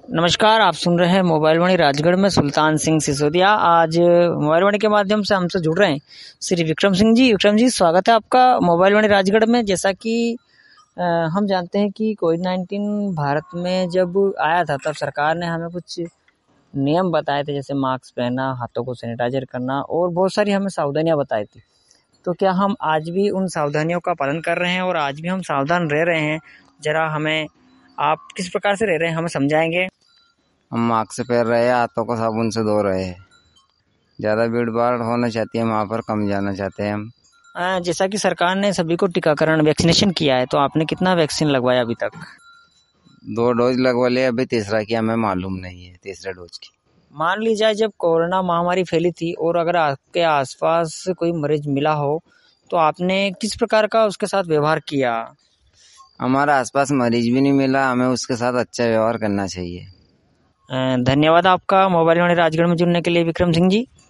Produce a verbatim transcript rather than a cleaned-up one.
नमस्कार, आप सुन रहे हैं मोबाइल वाणी राजगढ़ में सुल्तान सिंह सिसोदिया। आज मोबाइल वाणी के माध्यम से हमसे जुड़ रहे हैं श्री विक्रम सिंह जी। विक्रम जी, स्वागत है आपका मोबाइल वाणी राजगढ़ में। जैसा कि अ, हम जानते हैं कि कोविड नाइन्टीन भारत में जब आया था तब सरकार ने हमें कुछ नियम बताए थे, जैसे मास्क पहनना, हाथों को सैनिटाइजर करना और बहुत सारी हमें सावधानियां बताई थी। तो क्या हम आज भी उन सावधानियों का पालन कर रहे हैं और आज भी हम सावधान रह रहे हैं? जरा हमें आप किस प्रकार से रह रहे हैं हमें समझाएंगे? हम मास्क पहन रहे हैं, हाथों को साबुन से धो रहे हैं। ज़्यादा भीड़ भाड़ होना चाहती है वहाँ पर कम जाना चाहते हैं हम। अ, जैसा कि सरकार ने सभी को टीकाकरण वैक्सीनेशन किया है, तो आपने कितना वैक्सीन लगवाया अभी तक? दो डोज लगवा लिए, अभी तीसरा की हमें मालूम नहीं है तीसरे डोज की। मान ली जाए जब कोरोना महामारी फैली थी और अगर आपके आसपास कोई मरीज मिला हो तो आपने किस प्रकार का उसके साथ व्यवहार किया? हमारा आसपास मरीज भी नहीं मिला, हमें उसके साथ अच्छा व्यवहार करना चाहिए। अ, धन्यवाद आपका मोबाइल वाणी राजगढ़ में जुड़ने के लिए विक्रम सिंह जी।